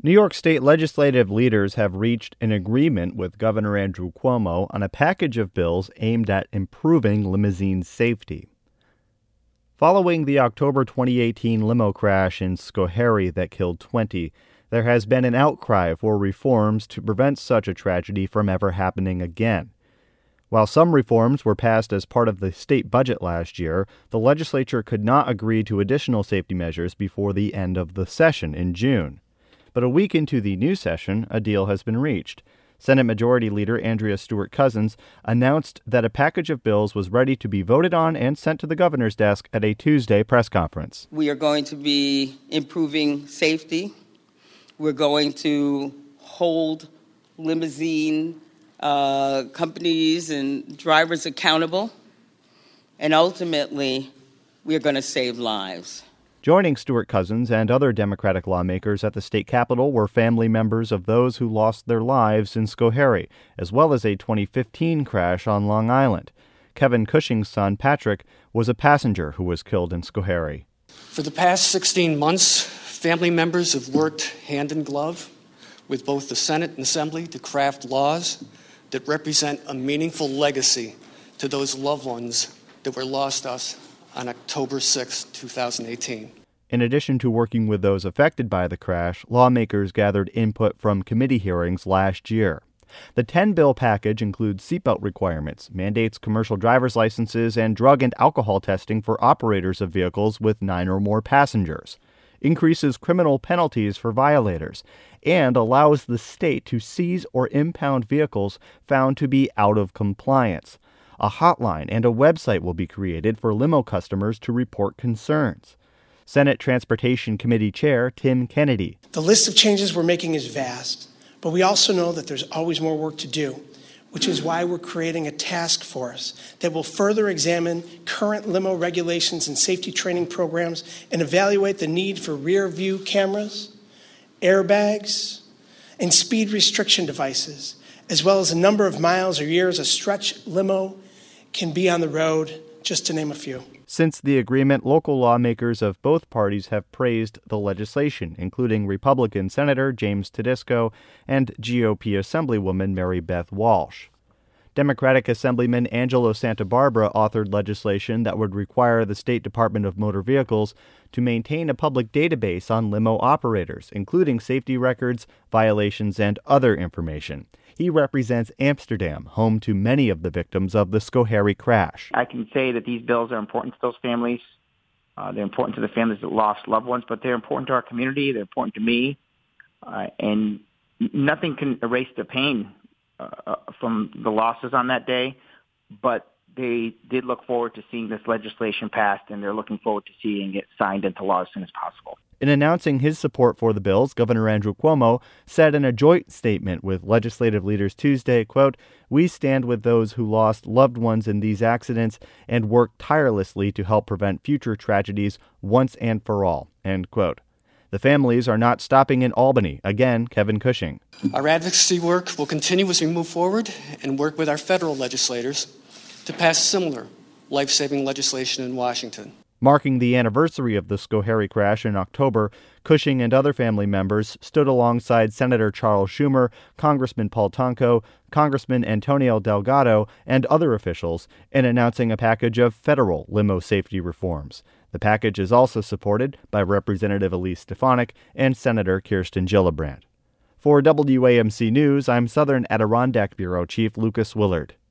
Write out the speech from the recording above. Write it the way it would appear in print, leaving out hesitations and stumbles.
New York State legislative leaders have reached an agreement with Governor Andrew Cuomo on a package of bills aimed at improving limousine safety. Following the October 2018 limo crash in Schoharie that killed 20, there has been an outcry for reforms to prevent such a tragedy from ever happening again. While some reforms were passed as part of the state budget last year, the legislature could not agree to additional safety measures before the end of the session in June. But a week into the new session, a deal has been reached. Senate Majority Leader Andrea Stewart-Cousins announced that a package of bills was ready to be voted on and sent to the governor's desk at a Tuesday press conference. We are going to be improving safety. We're going to hold limousine companies and drivers accountable. And ultimately, we're going to save lives. Joining Stewart-Cousins and other Democratic lawmakers at the state capitol were family members of those who lost their lives in Schoharie, as well as a 2015 crash on Long Island. Kevin Cushing's son, Patrick, was a passenger who was killed in Schoharie. For the past 16 months, family members have worked hand in glove with both the Senate and Assembly to craft laws that represent a meaningful legacy to those loved ones that were lost to us on October 6, 2018. In addition to working with those affected by the crash, lawmakers gathered input from committee hearings last year. The 10-bill package includes seatbelt requirements, mandates commercial driver's licenses, and drug and alcohol testing for operators of vehicles with 9 or more passengers, increases criminal penalties for violators, and allows the state to seize or impound vehicles found to be out of compliance. A hotline and a website will be created for limo customers to report concerns. Senate Transportation Committee Chair Tim Kennedy. The list of changes we're making is vast, but we also know that there's always more work to do, which is why we're creating a task force that will further examine current limo regulations and safety training programs and evaluate the need for rear view cameras, airbags, and speed restriction devices, as well as a number of miles or years a stretch limo can be on the road, just to name a few. Since the agreement, local lawmakers of both parties have praised the legislation, including Republican Senator James Tedisco and GOP Assemblywoman Mary Beth Walsh. Democratic Assemblyman Angelo Santabarbara authored legislation that would require the State Department of Motor Vehicles to maintain a public database on limo operators, including safety records, violations, and other information. He represents Amsterdam, home to many of the victims of the Schoharie crash. I can say that these bills are important to those families. They're important to the families that lost loved ones, but they're important to our community. They're important to me. And nothing can erase the pain from the losses on that day, but they did look forward to seeing this legislation passed, and they're looking forward to seeing it signed into law as soon as possible. In announcing his support for the bills, Governor Andrew Cuomo said in a joint statement with legislative leaders Tuesday, quote, "We stand with those who lost loved ones in these accidents and work tirelessly to help prevent future tragedies once and for all," end quote. The families are not stopping in Albany. Again, Kevin Cushing. Our advocacy work will continue as we move forward and work with our federal legislators to pass similar life-saving legislation in Washington. Marking the anniversary of the Schoharie crash in October, Cushing and other family members stood alongside Senator Charles Schumer, Congressman Paul Tonko, Congressman Antonio Delgado, and other officials in announcing a package of federal limo safety reforms. The package is also supported by Representative Elise Stefanik and Senator Kirsten Gillibrand. For WAMC News, I'm Southern Adirondack Bureau Chief Lucas Willard.